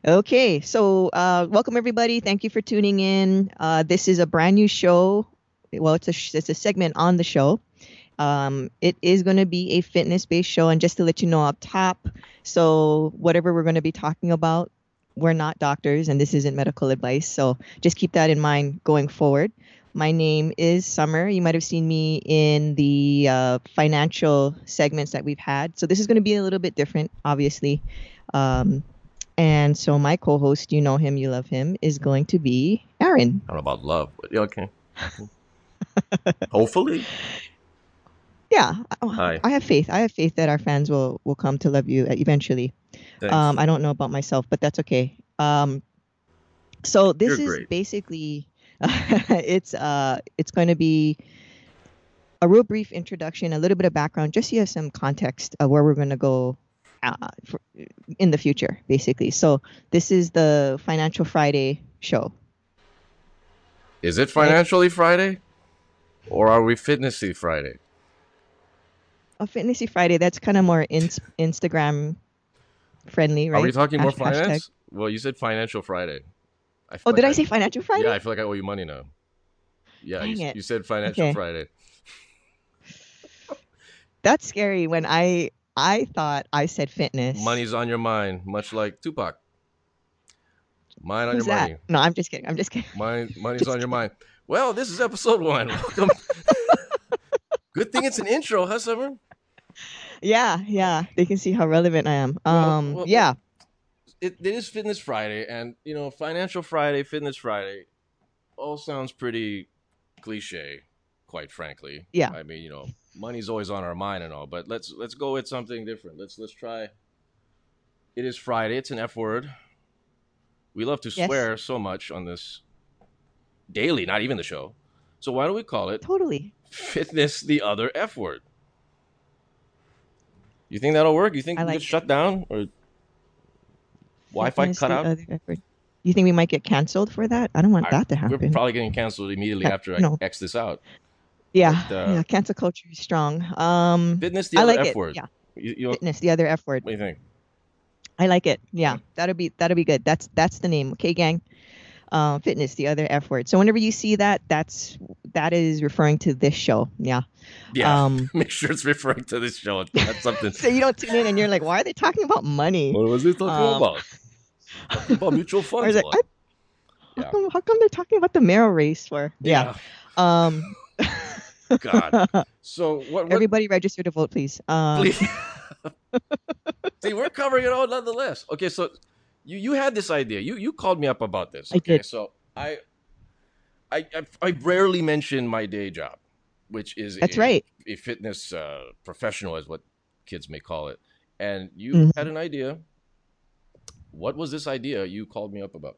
Okay, so welcome everybody. Thank you for tuning in. This is a brand new show. Well, it's a segment on the show. It is going to be a fitness based show, and just to let you know up top, so whatever we're going to be talking about, we're not doctors, and this isn't medical advice. So just keep that in mind going forward. My name is Summer. You might have seen me in the financial segments that we've had. So this is going to be a little bit different, obviously. Um, and so my co-host, you know him, you love him, is going to be Aaron. I don't know about love, but yeah, okay. Hopefully. Yeah, Hi. I have faith. I have faith that our fans will come to love you eventually. Thanks. I don't know about myself, but that's okay. So You're this is great. basically it's going to be a real brief introduction, a little bit of background, just so you have some context of where we're going to go for, in the future, basically. So this is the Financial Friday show, Is it right? financially Friday? Or are we fitnessy Friday? A Fitnessy Friday. That's kind of more Instagram friendly, Are we right? talking more Hashtag. finance? Well, you said financial Friday. I feel Oh, like did I say Financial yeah, Friday? I feel like I owe you money now. Yeah, Dang it. you said financial Okay. Friday. That's scary when I thought I said fitness. Money's on your mind, much like Tupac. Mind on your Who's that? money. No, I'm just kidding. I'm just kidding. Money's Just on your kidding. mind. Well, this is episode one. Welcome. Good thing it's an intro, huh, Summer? Yeah, yeah. They can see how relevant I am. Well, Yeah. it is Fitness Friday, and Financial Friday, Fitness Friday, all sounds pretty cliche, quite frankly. Yeah. I mean, money's always on our mind and all, but let's go with something different. Let's try. It is Friday. It's an F word. We love to Yes. swear so much on this daily, not even the show. So why don't we call it Totally. Fitness the Other F word? You think that'll work? You think I we get like it. shut down or Wi-Fi Fitness cut the out? other effort. You think we might get canceled for that? I don't want that to We're happen. probably getting canceled immediately That, after you I know. X this out. Yeah, But yeah. Cancel culture is strong. Fitness the I Other like F it. word. Yeah. You know, Fitness, the other F word. what do you think? I like it. Yeah. Okay. That'll be good. That's the name. Okay, gang. Fitness, the other F word. So whenever you see that, that is referring to this show. Yeah. Yeah, Um, make sure it's referring to this show. That's something. so you don't tune in and you're like, why are they talking about money? What was he talking Um, about? Talking about mutual or is funds a it, lot. Yeah. how come they're talking about the Merrill race for? Yeah. Yeah. Um, God. So what everybody register to vote, please. please see we're covering it all nonetheless. Okay, so you had this idea. You called me up about this. I Okay, did. so I rarely mention my day job, which is That's right. a fitness professional, as what kids may call it. And you had Mhm. an idea. What was this idea you called me up about?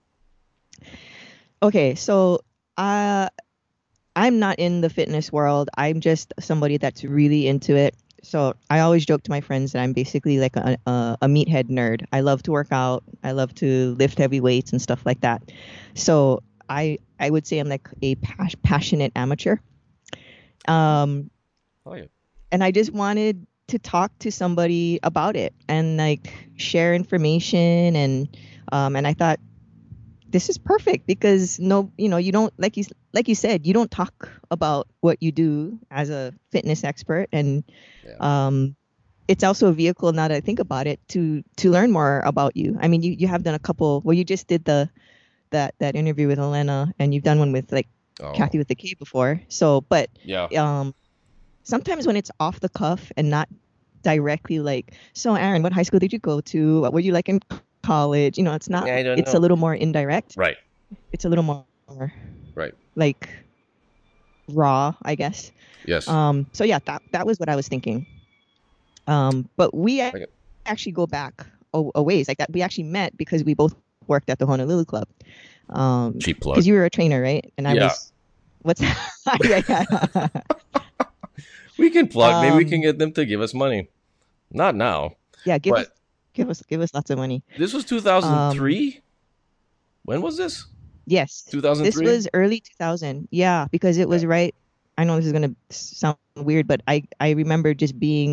Okay, so uh, I'm not in the fitness world. I'm just somebody that's really into it. So I always joke to my friends that I'm basically like a meathead nerd. I love to work out. I love to lift heavy weights and stuff like that. So I would say I'm like a passionate amateur. Um, Oh yeah. and I just wanted to talk to somebody about it and like share information and I thought this is perfect because no, you don't like you said, you don't talk about what you do as a fitness expert, and Yeah. um, it's also a vehicle now that I think about it to learn more about you. I mean, you have done a couple. Well, you just did that interview with Elena, and you've done one with like Oh Kathy with the K before. So, but yeah. um, sometimes when it's off the cuff and not directly like, so Aaron, what high school did you go to? What were you like in college? It's not. I don't It's a know. little more indirect. Right. It's a little more Right. like raw, I guess. Yes. So yeah, that was what I was thinking. But we Okay. actually go back a ways like that. We actually met because we both worked at the Honolulu Club. Cheap plug. Because you were a trainer, right? And I Yeah. was what's yeah, yeah. We can plug. Maybe we can um, get them to give us money. Not now, yeah. but Give us lots of money. this was Um, 2003. When was this? yes, this 2003. was early 2000. Yeah, because it Yeah. was right. I know this is gonna sound weird, but I remember just being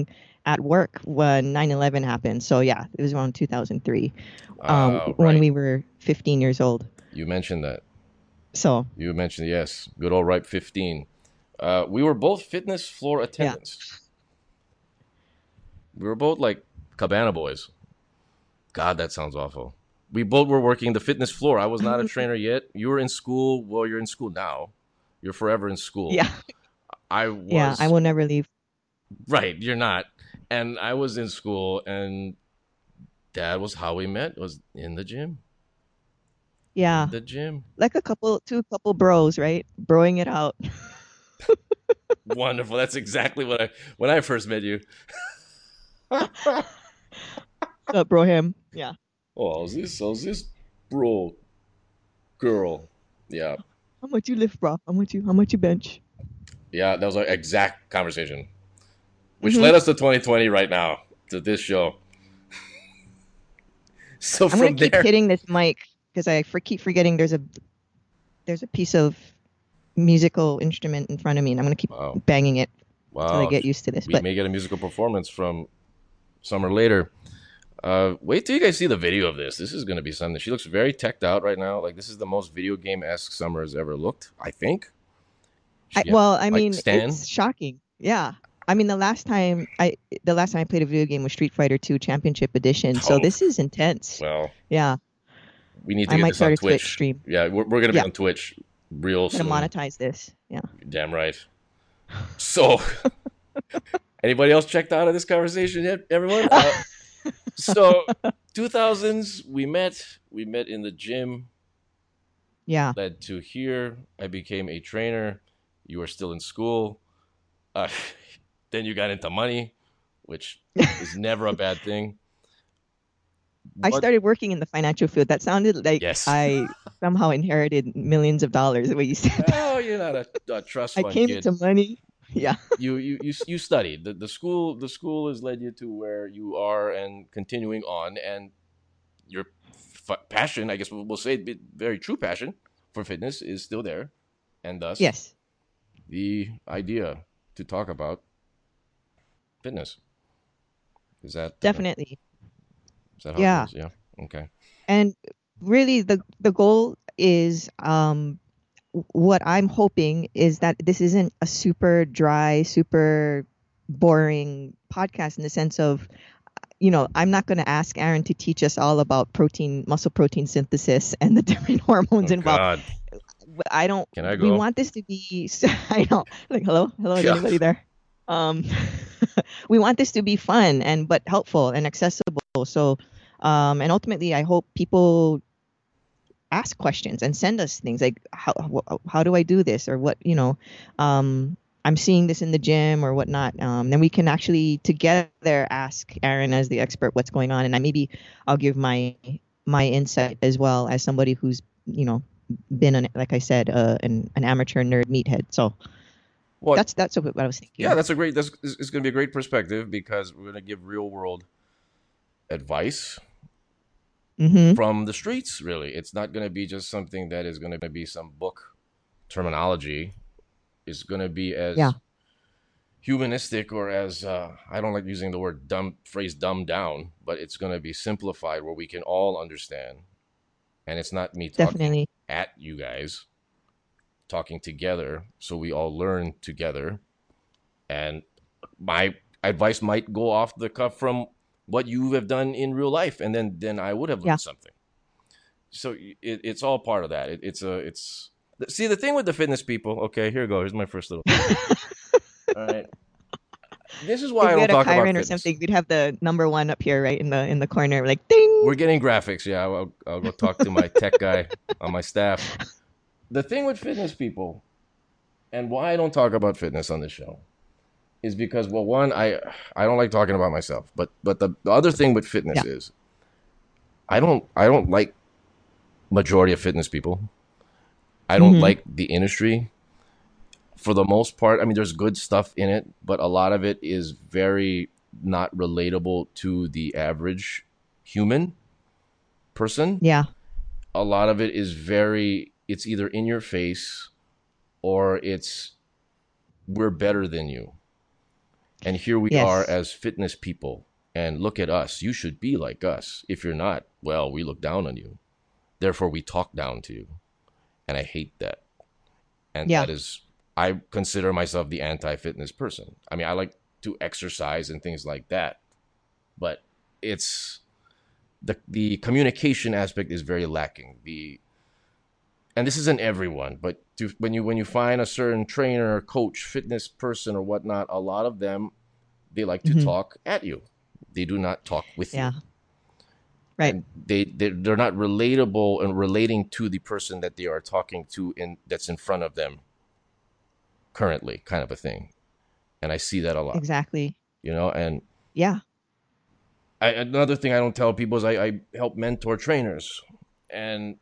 at work when 9/11 happened. So yeah, it was around 2003, when Right. we were 15 years old. You mentioned that. So You mentioned, yes, good old ripe 15. We were both fitness floor yeah. attendants. We were both like cabana boys. God, that sounds awful. We both were working the fitness floor. I was not a trainer yet. You were in school. Well, you're in school now. You're forever in school. Yeah. I Yeah. I was, will never leave. right, you're not. And I was in school, and that was how we met, was in the gym. In Yeah. the gym. Like two couple bros, right? Broing it out. Wonderful. That's exactly what when I first met you. Bro him. Yeah. Oh, how's this bro girl? Yeah. How much you lift, bro? How much you bench? Yeah, that was our exact conversation. Which Hmm. led us to 2020 right now, to this show. So I'm gonna from keep there, hitting this mic because keep forgetting there's a piece of musical instrument in front of me, and I'm gonna keep wow, banging it till I wow, get used to this. we But may get a musical performance from Summer later. Wait till you guys see the video of this. This is going to be something. She looks very teched out right now. Like, this is the most video game esque Summer has ever looked, I think. She has I mic mean, stand. it's shocking. Yeah. I mean, the last time I played a video game was Street Fighter 2 Championship Edition. So Oh, this is intense. well, Yeah. we need to I get might this on start a Twitch Twitch. stream. Yeah, we're going to be Yeah. on Twitch real I'm gonna soon. monetize this. Yeah. Damn right. So, anybody else checked out of this conversation yet, everyone? So, 2000s, we met. We met in the gym. Yeah. Led to here. I became a trainer. You were still in school. Uh, then you got into money, which is never a bad thing. I What? started working in the financial field. That sounded like Yes. I somehow inherited millions of dollars the way you said that. Oh, you're not a trust I fund came kid. into money. Yeah. You studied. The school has led you to where you are and continuing on, and your passion, I guess we'll say, very true passion for fitness is still there, and thus Yes. the idea to talk about fitness. Is Definitely. that how it Yeah. goes? Yeah. Okay. And really the goal is what I'm hoping is that this isn't a super dry, super boring podcast in the sense of, I'm not going to ask Aaron to teach us all about muscle protein synthesis and the different hormones Oh involved. God. I don't, Can I we go? want this to be, I know, like, hello, is Yeah. anybody there? Um, we want this to be fun but helpful and accessible. So, and ultimately, I hope people ask questions and send us things like how do I do this or what I'm seeing this in the gym or whatnot. Then we can actually together ask Aaron as the expert what's going on, and I'll give my insight as well as somebody who's been like I said an amateur nerd meathead. So Well, that's what I was yeah, thinking. that's it's going to be a great perspective because we're going to give real world advice Mm-hmm. from the streets. Really, it's not going to be just something that is going to be some book terminology. It's going to be Yeah, as humanistic or as I don't like using the word dumbed down, but it's going to be simplified where we can all understand. And it's not me talking definitely. at you guys, talking together, so we all learn together. And my advice might go off the cuff from what you have done in real life, and then I would have Yeah. learned something. So it's all part of that. It's see the thing with the fitness people. Okay, here we go. Here's my first little. All right. This is why If I we don't had a talk about Chiron or fitness. something, we'd have the number one up here, right in the corner, like ding. We're getting graphics. Yeah, I'll go talk to my tech guy on my staff. The thing with fitness people, and why I don't talk about fitness on this show, is because, well, one, I don't like talking about myself, but the other thing with fitness Yeah. is I don't like majority of fitness people. I don't Mm-hmm. like the industry for the most part. I mean, there's good stuff in it, but a lot of it is very not relatable to the average human person. Yeah. A lot of it is it's either in your face or it's we're better than you. And here we are Yes. as fitness people. And look at us. You should be like us. If you're not, well, we look down on you. Therefore, we talk down to you. And I hate that. And Yeah. that is, I consider myself the anti-fitness person. I mean, I like to exercise and things like that, but it's the communication aspect is very lacking. And this isn't everyone, but when you find a certain trainer, coach, fitness person, or whatnot, a lot of them, they like to Hmm. talk at you. They do not talk with you, Yeah. Right. and they're not relatable and relating to the person that they are talking to in that's in front of them currently, kind of a thing. And I see that a lot, Exactly. and Yeah. another thing I don't tell people is I help mentor trainers, and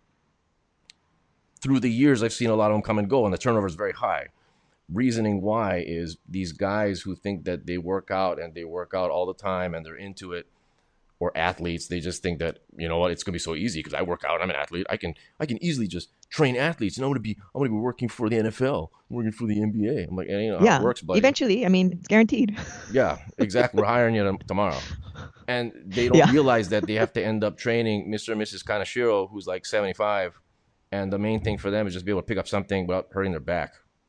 through the years I've seen a lot of them come and go, and the turnover is very high. Reasoning why is these guys who think that they work out and they work out all the time and they're into it, or athletes, they just think that, you know what, it's gonna be so easy because I work out, I'm an athlete, I can easily just train athletes, and I'm gonna be working for the NFL, working for the NBA. I'm like, you know how it Yeah. works, buddy. Eventually, I mean, it's guaranteed. Yeah, exactly. We're hiring you tomorrow. And they don't Yeah. realize that they have to end up training Mr. and Mrs. Kanashiro, who's like 75. And the main thing for them is just be able to pick up something without hurting their back.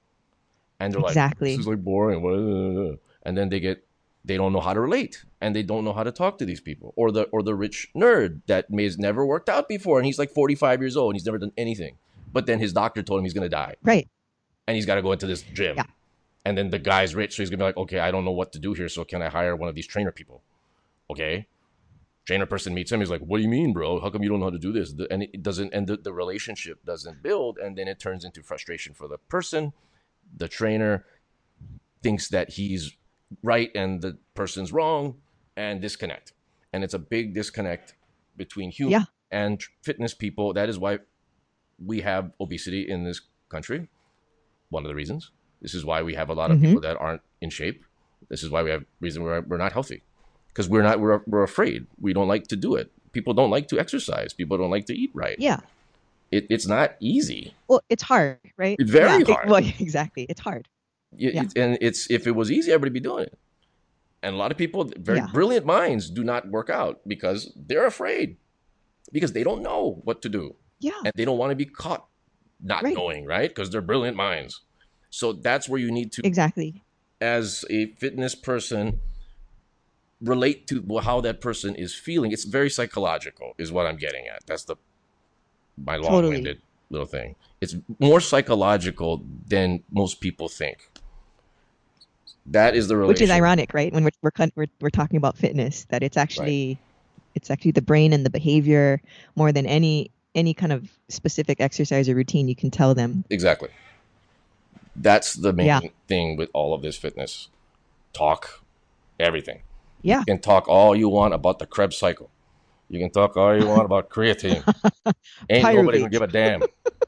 And they're like, this is Exactly. like boring. And then they don't know how to relate, and they don't know how to talk to these people, or the rich nerd that may has never worked out before, and he's like 45 years old and he's never done anything. But then his doctor told him he's going to die, Right. and he's got to go into this Yeah. gym. And then the guy's rich, so he's going to be like, okay, I don't know what to do here. So can I hire one of these trainer people? Okay. Trainer person meets him. He's like, "What do you mean, bro? How come you don't know how to do this?" And it doesn't, and the relationship doesn't build, and then it turns into frustration for the person. The trainer thinks that he's right and the person's wrong, and disconnect. And it's a big disconnect between human Yeah. and fitness people. That is why we have obesity in this country. One of the reasons. This is why we have a lot of Hmm. people that aren't in shape. This is why we have reason we're not healthy, because we're afraid. We don't like to do it. People don't like to exercise. People don't like to eat right. Yeah. It's not easy. Well, it's hard, right? It's Yeah. very hard. Well, exactly. It's hard. Yeah. And it's if it was easy, everybody would be doing it. And a lot of people, very Yeah. brilliant minds, do not work out because they're afraid, because they don't know what to do, Yeah. and they don't want to be caught not Right. knowing, right? Because they're brilliant minds. So that's where you need to, Exactly. as a fitness person, relate to how that person is feeling. It's very psychological, is what I'm getting at. That's my Totally. long-winded little thing. It's more psychological than most people think. That is the Which is relation, ironic, right? When we're talking about fitness, that right? it's actually the brain and the behavior more than any kind of specific exercise or routine you can tell them. Exactly. That's the Yeah. main thing with all of this fitness talk, everything. You Yeah. can talk all you want about the Krebs cycle. You can talk all you want about creatine. Ain't nobody gonna Pyruvate. give a damn.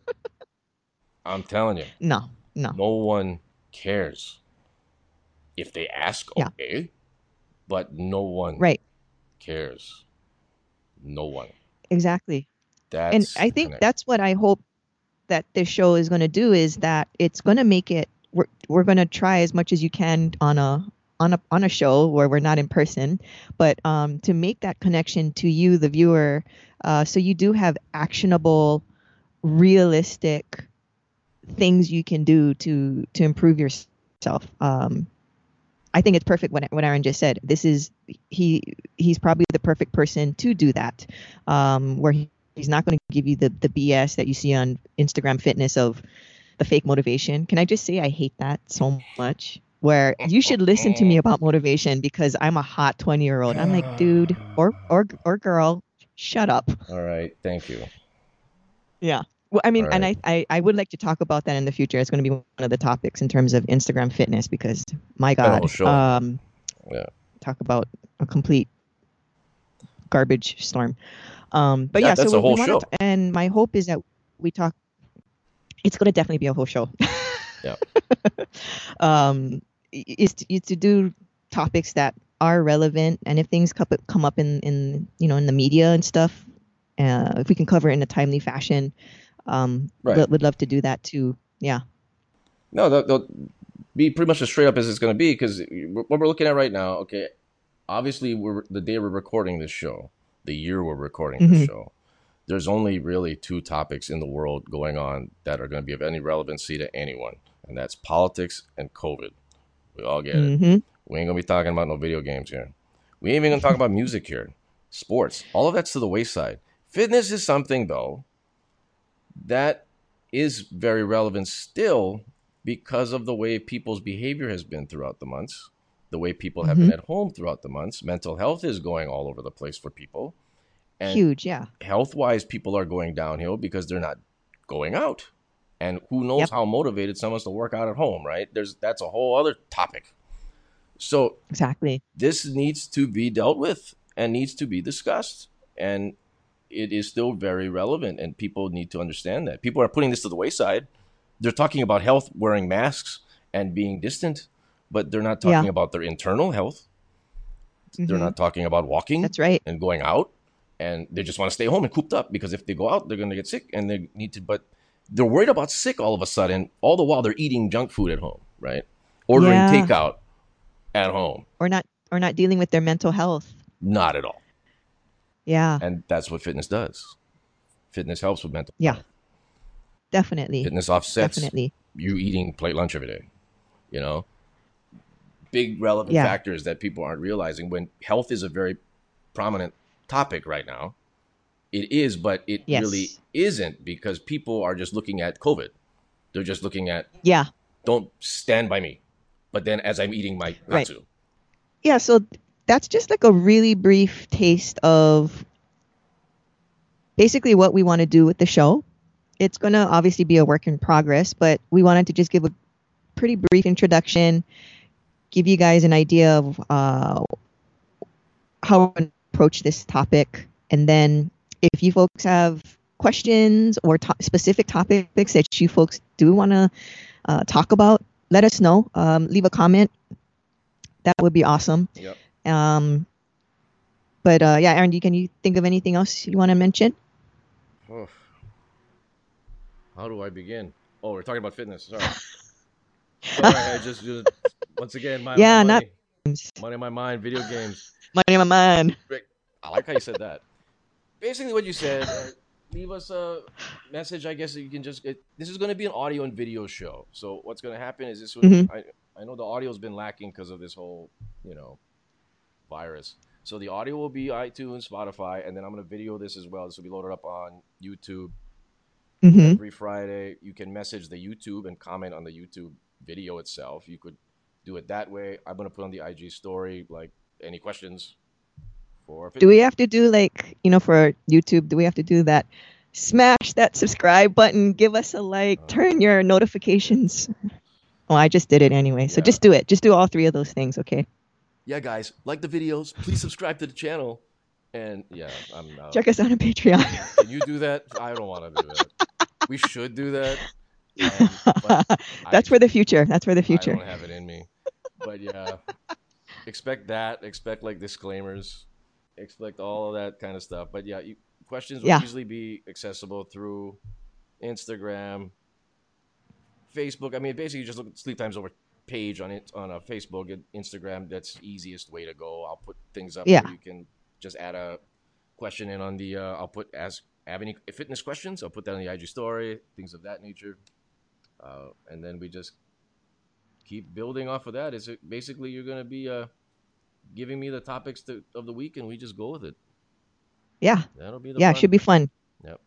I'm telling you, No. No. no one cares. If they ask, Yeah. okay, but no one Right. cares. No one. Exactly. And That's I the think connect. that's what I hope that this show is going to do, is that it's going to make it, we're going to try as much as you can on a show where we're not in person, but to make that connection to you, the viewer, so you do have actionable, realistic things you can do to improve yourself. I think it's perfect what Aaron just said. He's probably the perfect person to do that, where he's not going to give you the BS that you see on Instagram fitness of the fake motivation. Can I just say I hate that so much? Where you should listen to me about motivation because I'm a hot 20-year-old. I'm like, dude or girl, shut up. All right. Thank you. Yeah. Well, I All mean, and right. I would like to talk about that in the future. It's going to be one of the topics in terms of Instagram fitness because, my Spend a whole God, show on that. Yeah. talk about a complete garbage storm. But Yeah, yeah, that's so a we whole want show. to, and my hope is that we talk. It's going to definitely be a whole show. Yeah. Is to do topics that are relevant, and if things come up in in the media and stuff, if we can cover it in a timely fashion, Right. would love to do that too. Yeah. No, be pretty much as straight up as it's going to be, because what we're looking at right now, okay, obviously the day we're recording this show, the year we're recording this show, there's only really two topics in the world going on that are going to be of any relevancy to anyone, and that's politics and COVID. We all get it. We ain't going to be talking about no video games here. We ain't even going to talk about music here. Sports. All of that's to the wayside. Fitness is something, though, that is very relevant still because of the way people's behavior has been throughout the months, the way people have been at home throughout the months. Mental health is going all over the place for people. And huge, yeah. Health-wise, people are going downhill because they're not going out. And who knows how motivated someone's to work out at home, right? That's a whole other topic. So exactly, this needs to be dealt with and needs to be discussed. And it is still very relevant, and people need to understand that. People are putting this to the wayside. They're talking about health, wearing masks and being distant, but they're not talking about their internal health. They're not talking about walking. That's right. And going out, and they just want to stay home and cooped up, because if they go out, they're going to get sick, and they need to, but they're worried about sick all of a sudden, all the while they're eating junk food at home, right? Ordering takeout at home. Or not dealing with their mental health. Not at all. Yeah. And that's what fitness does. Fitness helps with mental health. Definitely. Fitness offsets you eating plate lunch every day. You know? Big relevant factors that people aren't realizing when health is a very prominent topic right now. It is, but it really isn't, because people are just looking at COVID. They're just looking at, don't stand by me. But then as I'm eating my natsu. Yeah, so that's just like a really brief taste of basically what we want to do with the show. It's going to obviously be a work in progress, but we wanted to just give a pretty brief introduction, give you guys an idea of how we're going to approach this topic. And then if you folks have questions or specific topics that you folks do want to talk about, let us know. Leave a comment. That would be awesome. Yep. But Aaron, can you think of anything else you want to mention? Oh. How do I begin? Oh, we're talking about fitness. Sorry. I just once again, money in my mind, video games. Money in my mind. I like how you said that. Basically what you said, leave us a message. I guess you can just, this is going to be an audio and video show. So what's going to happen is this, I know the audio has been lacking because of this whole, virus. So the audio will be iTunes, Spotify, and then I'm going to video this as well. This will be loaded up on YouTube every Friday. You can message the YouTube and comment on the YouTube video itself. You could do it that way. I'm going to put on the IG story, like, any questions. Do we have to do for YouTube, do we have to do that? Smash that subscribe button, give us a like, turn your notifications. Oh, I just did it anyway. So just do it. Just do all three of those things, okay? Yeah, guys, like the videos. Please subscribe to the channel. And check us out on Patreon. Can you do that? I don't want to do that. We should do that. That's for the future. That's for the future. I don't have it in me. But yeah, expect that. Expect disclaimers. Expect all of that kind of stuff. But yeah, questions will usually be accessible through Instagram, Facebook. I mean, basically, you just look at Sleep Times Over page on Facebook and Instagram. That's the easiest way to go. I'll put things up where you can just add a question in on the. Have any fitness questions? I'll put that on the IG story. Things of that nature, and then we just keep building off of that. Is it basically you're going to be giving me the topics of the week, and we just go with it. Yeah. That'll be it should be fun. Yep.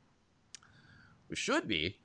We should be.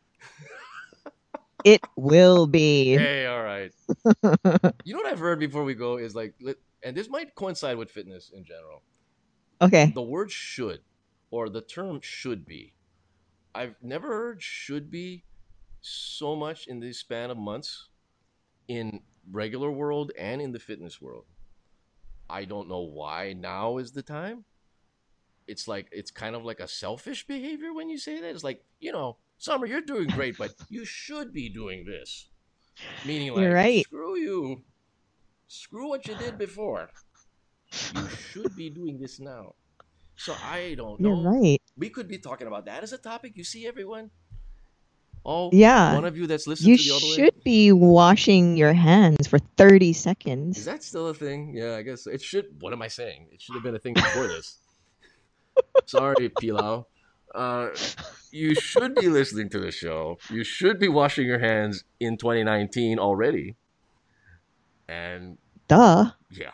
It will be. Hey, all right. You know what I've heard before we go is and this might coincide with fitness in general. Okay. The word should, or the term should be. I've never heard should be so much in the span of months in regular world and in the fitness world. I don't know why now is the time. It's kind of like a selfish behavior when you say that. It's like, Summer, you're doing great, but you should be doing this. Meaning you're right. Screw you. Screw what you did before. You should be doing this now. So I don't know. You're right. We could be talking about that as a topic. You see, everyone? Oh, Yeah. one of you that's listened You to the all the way. should be washing your hands for 30 Is seconds. that still a thing? Yeah, I guess it should. What am I saying? It should have been a thing before this. Sorry, Pilau. Uh, you should be listening to the show. You should be washing your hands in 2019 already. And Duh. yeah,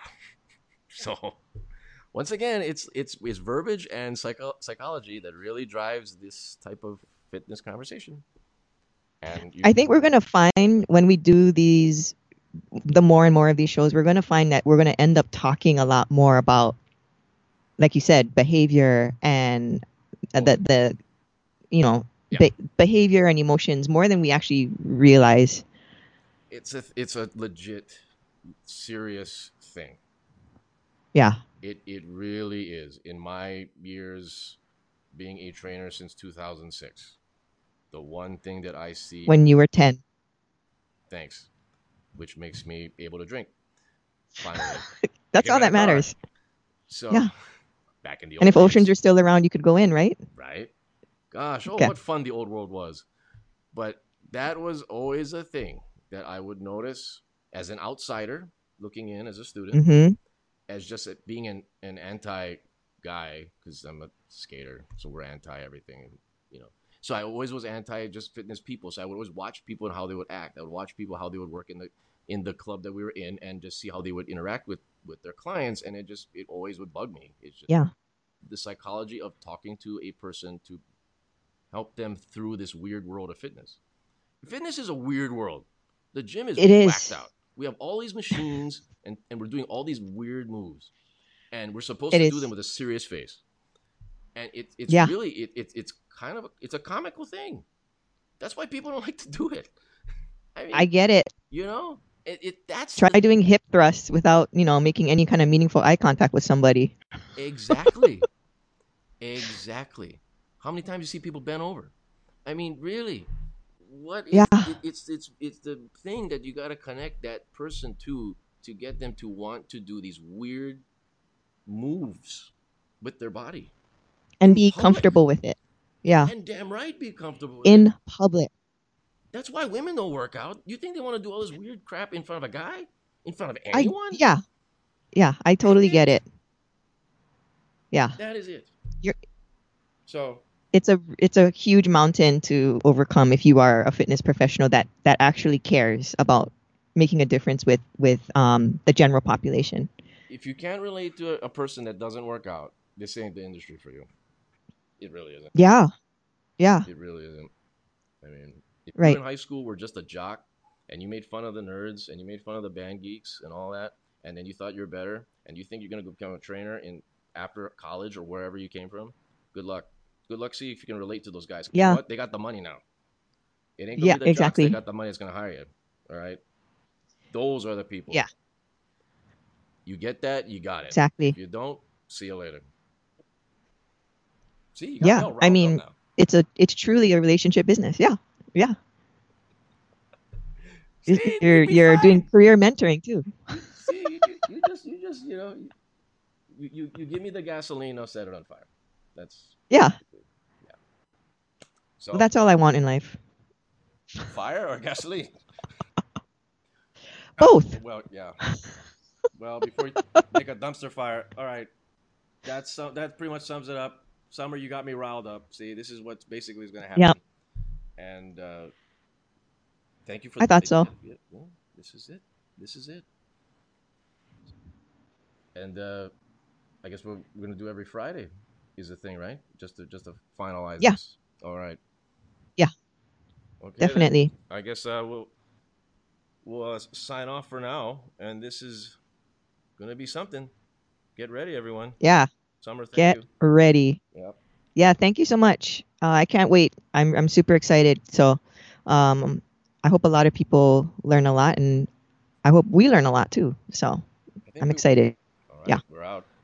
so once again, it's verbiage and psychology that really drives this type of fitness conversation. And you, I think we're going to find when we do the more and more of these shows, we're going to find that we're going to end up talking a lot more about, like you said, behavior and the you know, yeah, behavior and emotions more than we actually realize. it's a legit serious thing. Yeah. It really is. In my years being a trainer since 2006, the one thing that I see, When you were 10. thanks, which makes me able to drink. Finally, I That's can all rent that a car. matters. So Yeah. back in the And old if oceans days, are still around, you could go in, right? right? Gosh, oh, Okay. what fun the old world was. But that was always a thing that I would notice as an outsider looking in as a student, Mm-hmm. as just being an anti guy, because I'm a skater, so we're anti everything, you know. So I always was anti just fitness people. So I would always watch people and how they would act. I would watch people how they would work in the club that we were in, and just see how they would interact with their clients. And it always would bug me. It's just Yeah. the psychology of talking to a person to help them through this weird world of fitness. Fitness is a weird world. The gym is It whacked is. out. We have all these machines, and we're doing all these weird moves, and we're supposed It to do them is. with a serious face. And it's Yeah. really it's kind of it's a comical thing. That's why people don't like to do it. I I mean, get it. you know, that's Try the doing hip thrusts without, making any kind of meaningful eye contact with somebody. exactly exactly. How many times you see people bent over? I mean, really, what Yeah. is it's the thing that you got to connect that person to get them to want to do these weird moves with their body And in be public. comfortable with it. Yeah. And damn right, be comfortable with it. In public. That's why women don't work out. You think they want to do all this weird crap in front of a guy? In front of anyone? Yeah. Yeah. I Damn totally get it. it. Yeah. That is it. You're So, it's a huge mountain to overcome if you are a fitness professional that actually cares about making a difference with the general population. if you can't relate to a person that doesn't work out, this ain't the industry for you. It really isn't. Yeah. Yeah. It really isn't. I mean, if you Right. in high school were just a jock and you made fun of the nerds and you made fun of the band geeks and all that, and then you thought you're better and you think you're going to become a trainer in after college or wherever you came from, good luck. Good luck. See if you can relate to those guys. You know Yeah. what? They got the money now. It ain't gonna Yeah. be the jocks that Exactly. got the money that's gonna hire you. All right, those are the people. Yeah. You get that, you got it. If Exactly. you don't, see you later. See, you got me Yeah. all I riled up mean, now. it's truly a relationship business. Yeah. Yeah. See, it You're made me you're doing fine. career mentoring too. You see, you just you give me the gasoline, I'll set it on fire. That's Yeah. yeah. Well, So that's all I want in life. fire or gasoline? Both. Well, yeah. Well, before you make a dumpster fire, all right. That pretty much sums it up. Summer, you got me riled up. See, this is what basically is going to Yeah. happen. And thank you for I thought so. yeah, this is it. This is it. And I guess we're going to do every Friday is the thing, right? Just to finalize Yeah. this. All right. Yeah. Okay. Then. Definitely. I guess we'll sign off for now. And this is going to be something. Get ready, everyone. Yeah. Summer, thank Get you. ready. Yep. Yeah. Thank you so much. I can't wait. I'm super excited. So, um, I hope a lot of people learn a lot, and I hope we learn a lot too. So I think I'm we will. excited. All Yeah. right. We're out.